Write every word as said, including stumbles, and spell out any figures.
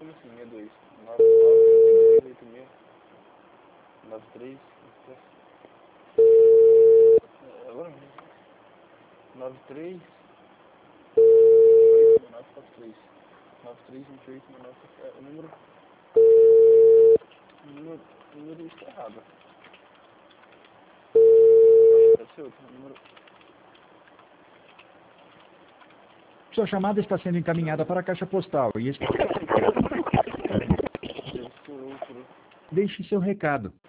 como assim, sessenta e dois? nove nove oito seis, nove três, agora nove três, oito nove quatro três, nove três vinte e oito nove quatro três, o número, o número, o número está errado. Deve ser outro, o número... Sua chamada está sendo encaminhada para a caixa postal e... Deve ser outro. Deixe seu recado.